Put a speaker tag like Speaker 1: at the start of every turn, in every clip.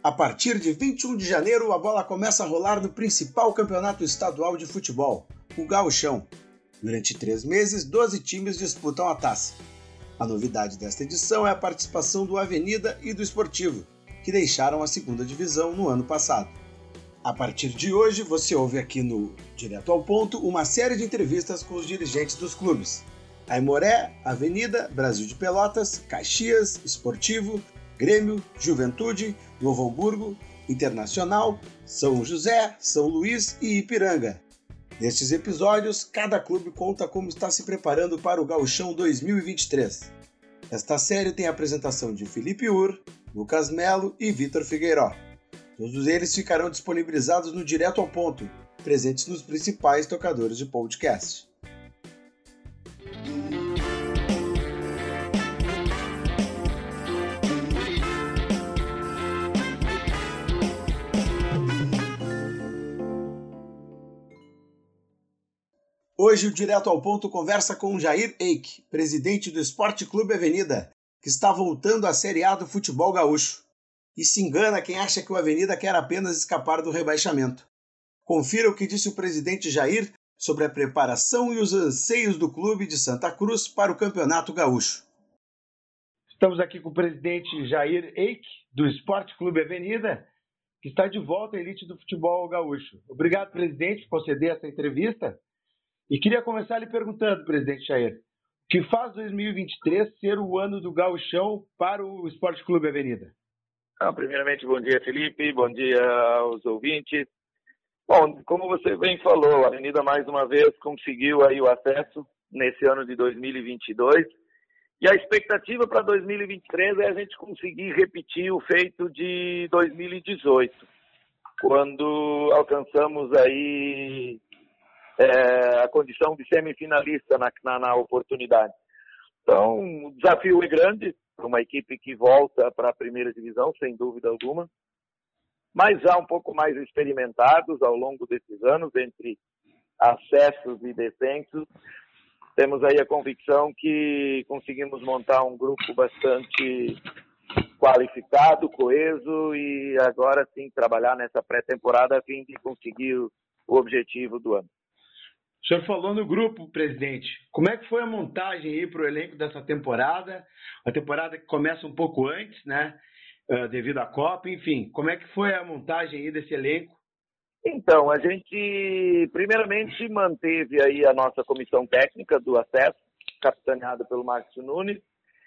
Speaker 1: A partir de 21 de janeiro, a bola começa a rolar no principal campeonato estadual de futebol, o Gauchão. Durante 3 meses, 12 times disputam a taça. A novidade desta edição é a participação do Avenida e do Esportivo, que deixaram a segunda divisão no ano passado. A partir de hoje, você ouve aqui no Direto ao Ponto uma série de entrevistas com os dirigentes dos clubes. Aimoré, Avenida, Brasil de Pelotas, Caxias, Esportivo, Grêmio, Juventude, Novo Hamburgo, Internacional, São José, São Luís e Ipiranga. Nestes episódios, cada clube conta como está se preparando para o Gauchão 2023. Esta série tem a apresentação de Felipe Ur, Lucas Melo e Vitor Figueiró. Todos eles ficarão disponibilizados no Direto ao Ponto, presentes nos principais tocadores de podcast. Hoje o Direto ao Ponto conversa com Jair Eik, presidente do Esporte Clube Avenida, que está voltando à Série A do futebol gaúcho. E se engana quem acha que o Avenida quer apenas escapar do rebaixamento. Confira o que disse o presidente Jair sobre a preparação e os anseios do clube de Santa Cruz para o Campeonato Gaúcho. Estamos aqui com o presidente Jair Eik, do Esporte Clube Avenida, que está de volta à elite do futebol gaúcho. Obrigado, presidente, por conceder essa entrevista. E queria começar lhe perguntando, presidente Jair, o que faz 2023 ser o ano do Gauchão para o Esporte Clube Avenida?
Speaker 2: Primeiramente, bom dia, Felipe, bom dia aos ouvintes. Bom, como você bem falou, a Avenida mais uma vez conseguiu aí o acesso nesse ano de 2022 e a expectativa para 2023 é a gente conseguir repetir o feito de 2018, quando alcançamos aí a condição de semifinalista na oportunidade. Então, o desafio é grande para uma equipe que volta para a primeira divisão, sem dúvida alguma, mas já um pouco mais experimentados ao longo desses anos, entre acessos e descensos. Temos aí a convicção que conseguimos montar um grupo bastante qualificado, coeso e agora sim trabalhar nessa pré-temporada a fim de conseguir o objetivo do ano.
Speaker 1: O senhor falou no grupo, presidente. Como é que foi a montagem aí para o elenco dessa temporada? A temporada que começa um pouco antes, né? Devido à Copa, enfim. Como é que foi a montagem aí desse elenco?
Speaker 2: Então, a gente primeiramente manteve aí a nossa comissão técnica do acesso, capitaneada pelo Márcio Nunes,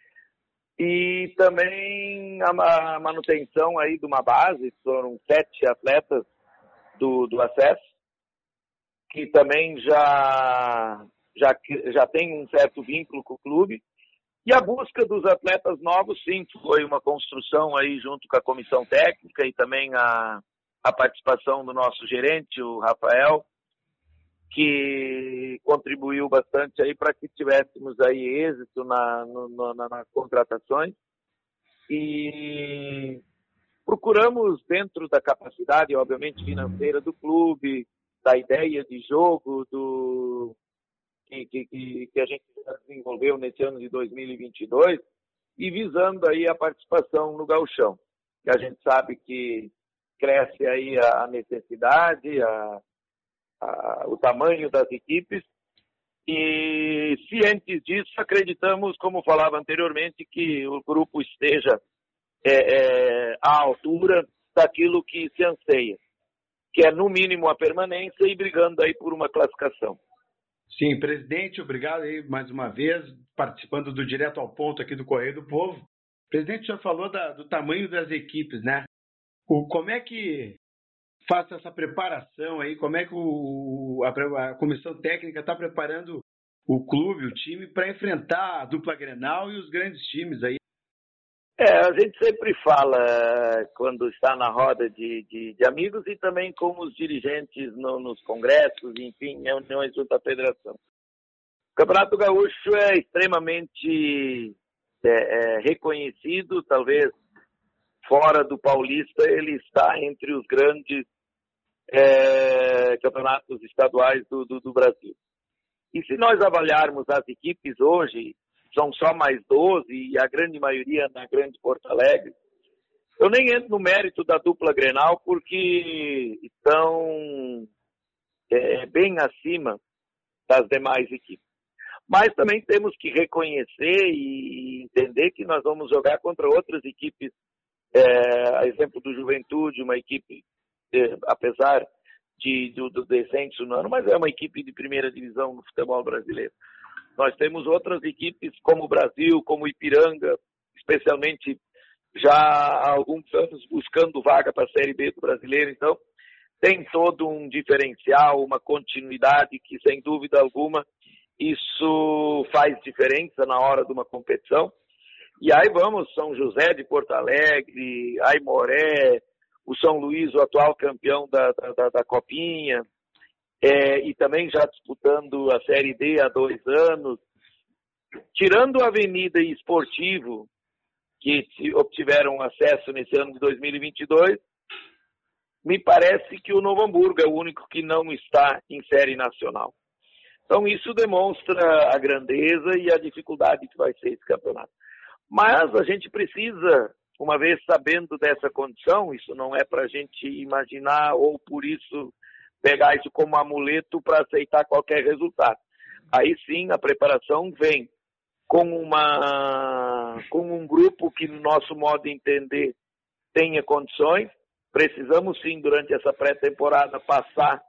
Speaker 2: e também a manutenção aí de uma base, foram 7 atletas do acesso, que também já tem um certo vínculo com o clube. E a busca dos atletas novos, sim, foi uma construção aí junto com a comissão técnica e também a participação do nosso gerente, o Rafael, que contribuiu bastante aí para que tivéssemos aí êxito nas contratações. E procuramos, dentro da capacidade, obviamente, financeira do clube, da ideia de jogo que a gente já desenvolveu nesse ano de 2022 e visando aí a participação no Gauchão, que a gente sabe que cresce aí a necessidade, o tamanho das equipes e cientes disso acreditamos, como falava anteriormente, que o grupo esteja à altura daquilo que se anseia, que é no mínimo a permanência e brigando aí por uma classificação.
Speaker 1: Sim, presidente, obrigado aí mais uma vez, participando do Direto ao Ponto aqui do Correio do Povo. Presidente, o senhor falou do tamanho das equipes, né? Como é que faz essa preparação aí? Como é que a comissão técnica está preparando o clube, o time, para enfrentar a dupla Grenal e os grandes times aí?
Speaker 2: A gente sempre fala quando está na roda de amigos e também com os dirigentes nos congressos, enfim, reuniões junto à federação. O Campeonato Gaúcho é extremamente reconhecido, talvez fora do Paulista, ele está entre os grandes campeonatos estaduais do Brasil. E se nós avaliarmos as equipes hoje, são só mais 12 e a grande maioria na Grande Porto Alegre, Eu nem entro no mérito da dupla Grenal, porque estão bem acima das demais equipes. Mas também temos que reconhecer e entender que nós vamos jogar contra outras equipes, a exemplo do Juventude, uma equipe, apesar do descenso no ano, mas é uma equipe de primeira divisão no futebol brasileiro. Nós temos outras equipes como o Brasil, como o Ipiranga, especialmente já há alguns anos buscando vaga para a Série B do brasileiro. Então, tem todo um diferencial, uma continuidade que, sem dúvida alguma, isso faz diferença na hora de uma competição. E aí vamos, São José de Porto Alegre, Aimoré, o São Luís, o atual campeão da Copinha, e também já disputando a Série D há 2 anos. Tirando a Avenida e Esportivo, que obtiveram acesso nesse ano de 2022, me parece que o Novo Hamburgo é o único que não está em série nacional. Então isso demonstra a grandeza e a dificuldade que vai ser esse campeonato. Mas a gente precisa, uma vez sabendo dessa condição, isso não é para a gente imaginar ou por isso pegar isso como amuleto para aceitar qualquer resultado. Aí sim a preparação vem com um grupo que, no nosso modo de entender, tenha condições. Precisamos sim, durante essa pré-temporada, passar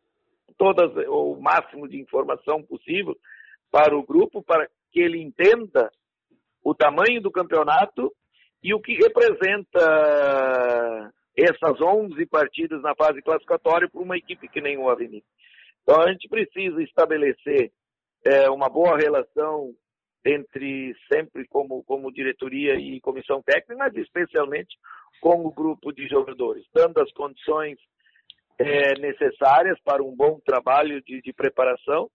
Speaker 2: o máximo de informação possível para o grupo, para que ele entenda o tamanho do campeonato e o que representa essas 11 partidas na fase classificatória para uma equipe que nem o Avenida. Então a gente precisa estabelecer uma boa relação entre sempre como diretoria e comissão técnica, mas especialmente com o grupo de jogadores, dando as condições necessárias para um bom trabalho de preparação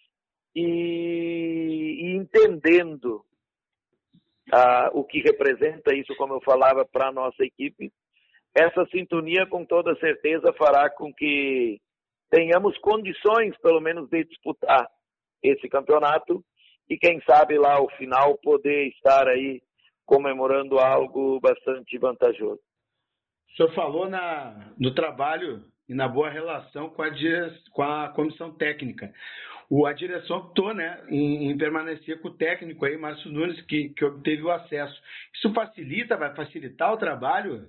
Speaker 2: e entendendo o que representa isso, como eu falava, para a nossa equipe. Essa sintonia, com toda certeza, fará com que tenhamos condições, pelo menos, de disputar esse campeonato e, quem sabe, lá ao final, poder estar aí comemorando algo bastante vantajoso.
Speaker 1: O senhor falou no trabalho e na boa relação com a comissão técnica. A direção optou, né, em permanecer com o técnico aí, Márcio Nunes, que obteve o acesso. Isso vai facilitar o trabalho?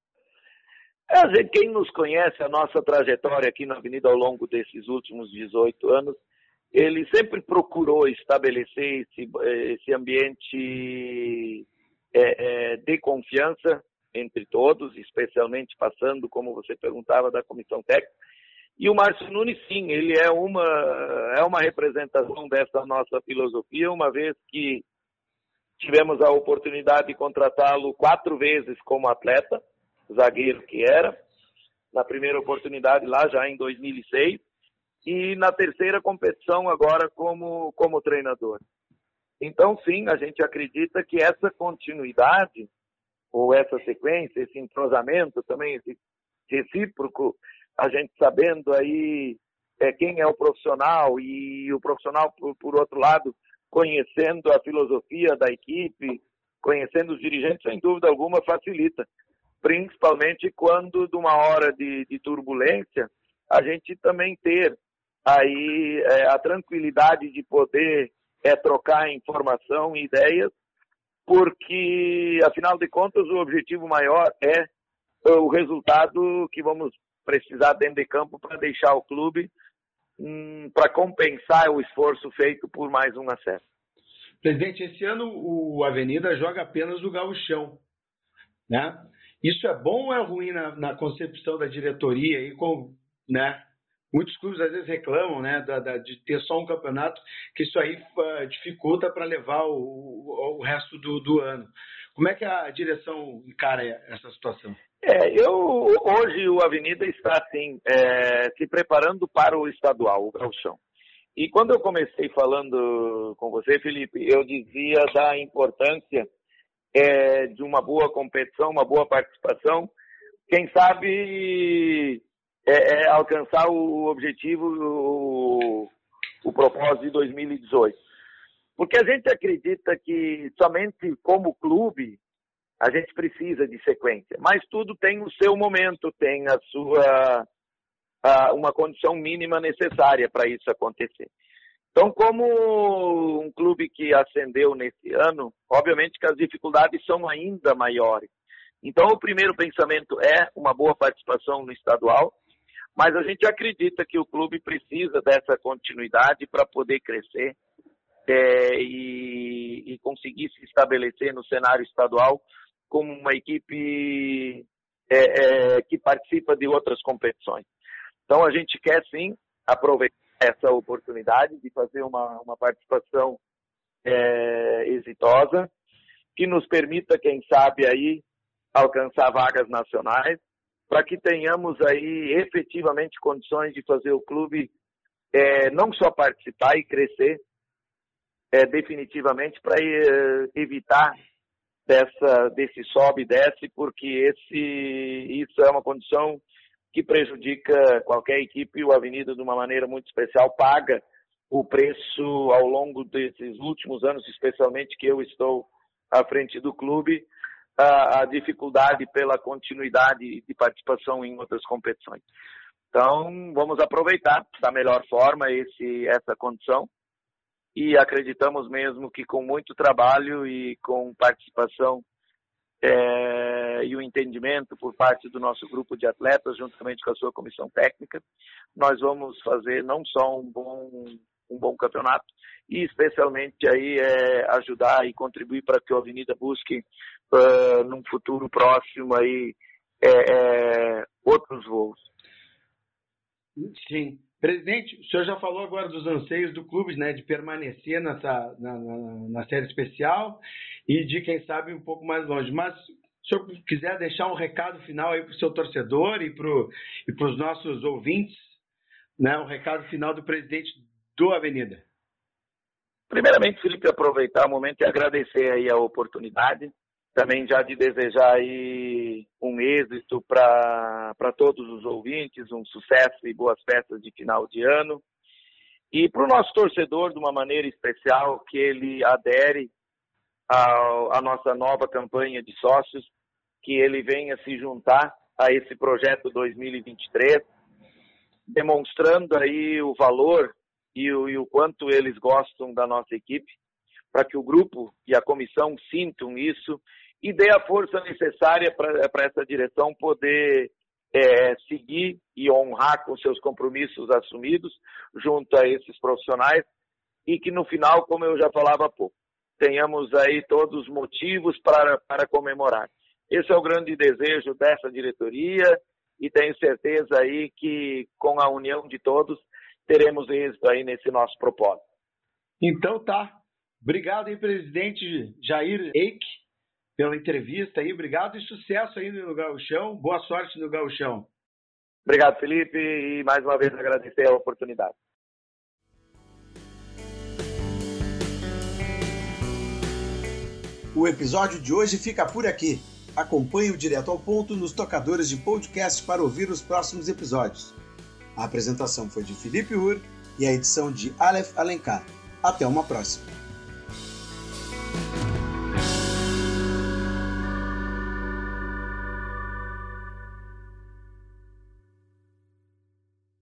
Speaker 2: Quem nos conhece, a nossa trajetória aqui na Avenida ao longo desses últimos 18 anos, ele sempre procurou estabelecer esse ambiente de confiança entre todos, especialmente passando, como você perguntava, da comissão técnica. E o Márcio Nunes, sim, ele é uma representação dessa nossa filosofia, uma vez que tivemos a oportunidade de contratá-lo 4 vezes como atleta, zagueiro que era, na primeira oportunidade lá já em 2006, e na terceira competição agora como treinador. Então, sim, a gente acredita que essa continuidade, ou essa sequência, esse entrosamento também, esse recíproco, a gente sabendo aí quem é o profissional e o profissional, por outro lado, conhecendo a filosofia da equipe, conhecendo os dirigentes, sem dúvida alguma, facilita. Principalmente quando, de uma hora de turbulência, a gente também ter aí a tranquilidade de poder trocar informação e ideias, porque, afinal de contas, o objetivo maior é o resultado que vamos precisar dentro de campo para deixar o clube, para compensar o esforço feito por mais um acesso.
Speaker 1: Presidente, esse ano o Avenida joga apenas o Gauchão, né? Isso é bom ou é ruim na concepção da diretoria? E né? Muitos clubes às vezes reclamam, né, de ter só um campeonato, que isso aí dificulta para levar o resto do ano. Como é que a direção encara essa situação?
Speaker 2: Hoje o Avenida está assim, se preparando para o estadual, o Gauchão. E quando eu comecei falando com você, Felipe, eu dizia da importância de uma boa competição, uma boa participação, quem sabe alcançar o objetivo, o propósito de 2018. Porque a gente acredita que somente como clube a gente precisa de sequência. Mas tudo tem o seu momento, tem uma condição mínima necessária para isso acontecer. Então, como um clube que ascendeu nesse ano, obviamente que as dificuldades são ainda maiores. Então, o primeiro pensamento é uma boa participação no estadual, mas a gente acredita que o clube precisa dessa continuidade para poder crescer e conseguir se estabelecer no cenário estadual como uma equipe que participa de outras competições. Então, a gente quer, sim, aproveitar essa oportunidade de fazer uma participação exitosa, que nos permita, quem sabe, aí, alcançar vagas nacionais, para que tenhamos aí efetivamente condições de fazer o clube não só participar e crescer definitivamente, para evitar desse sobe e desce, porque isso é uma condição que prejudica qualquer equipe. O Avenida, de uma maneira muito especial, paga o preço ao longo desses últimos anos, especialmente que eu estou à frente do clube, a dificuldade pela continuidade de participação em outras competições. Então, vamos aproveitar da melhor forma essa condição e acreditamos mesmo que com muito trabalho e com participação e o entendimento por parte do nosso grupo de atletas, juntamente com a sua comissão técnica, nós vamos fazer não só um bom campeonato, e especialmente aí ajudar e contribuir para que a Avenida busque num futuro próximo aí outros voos.
Speaker 1: Sim. Presidente, o senhor já falou agora dos anseios do clube, né, de permanecer na série especial e de, quem sabe, um pouco mais longe. Mas, se o senhor quiser deixar um recado final aí para o seu torcedor e para os nossos ouvintes, né, um recado final do presidente do Avenida.
Speaker 2: Primeiramente, Felipe, aproveitar o momento e agradecer aí a oportunidade. Também já de desejar aí um êxito para todos os ouvintes, um sucesso e boas festas de final de ano. E para o nosso torcedor, de uma maneira especial, que ele adere à nossa nova campanha de sócios, que ele venha se juntar a esse projeto 2023, demonstrando aí o valor e o quanto eles gostam da nossa equipe, para que o grupo e a comissão sintam isso e dê a força necessária para essa direção poder seguir e honrar com seus compromissos assumidos junto a esses profissionais, e que no final, como eu já falava há pouco, tenhamos aí todos os motivos para comemorar. Esse é o grande desejo dessa diretoria, e tenho certeza aí que com a união de todos teremos êxito aí nesse nosso propósito.
Speaker 1: Então tá. Obrigado aí, presidente Jair Eik, pela entrevista aí. Obrigado e sucesso aí no Gauchão. Boa sorte no Gauchão.
Speaker 2: Obrigado, Felipe, e mais uma vez agradecer a oportunidade.
Speaker 1: O episódio de hoje fica por aqui. Acompanhe o Direto ao Ponto nos tocadores de podcast para ouvir os próximos episódios. A apresentação foi de Felipe Ur e a edição de Aleph Alencar. Até uma próxima.